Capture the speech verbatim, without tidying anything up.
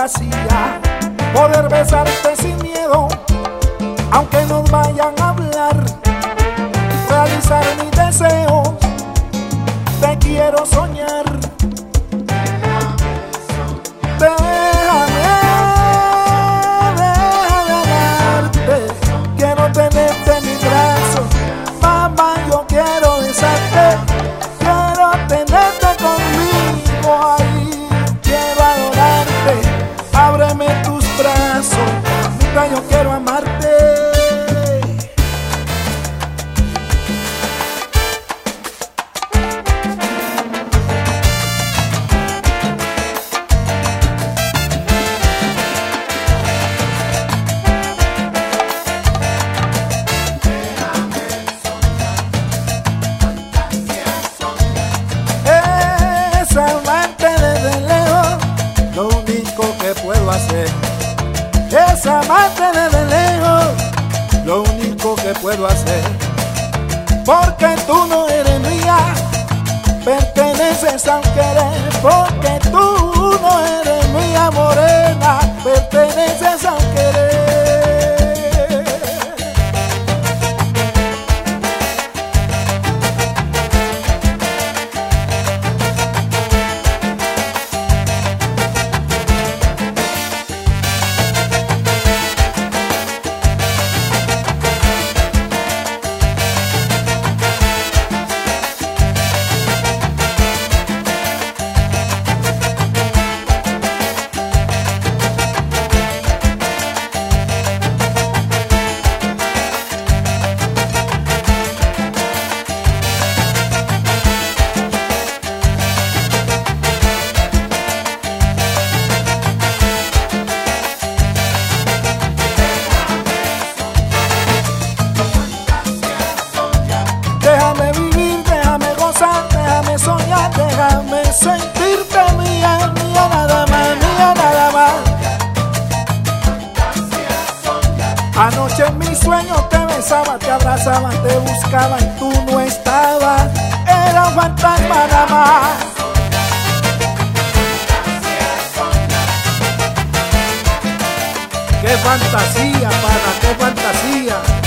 fantasía poder besarte sin miedo, aunque nos vayan a hablar, realizar mis deseos, te quiero soñar. Déjame, déjame amarte, quiero tenerte en mi brazo, mamá, yo quiero besarte, quiero tenerte conmigo ahí, quiero adorarte, ábreme tus brazos, mira, yo quiero amarte. Es amarte desde lejos, lo único que puedo hacer, porque tú no eres mía, perteneces a un querer, porque tú no eres mía, morena, perteneces a un querer. Déjame vivir, déjame gozar, déjame soñar, déjame sentirte mía, mía nada más, mía nada más. Anoche en mis sueños te besaba, te abrazaba, te buscaba y tú no estabas, era un fantasma nada más. Qué fantasía, pana, qué fantasía.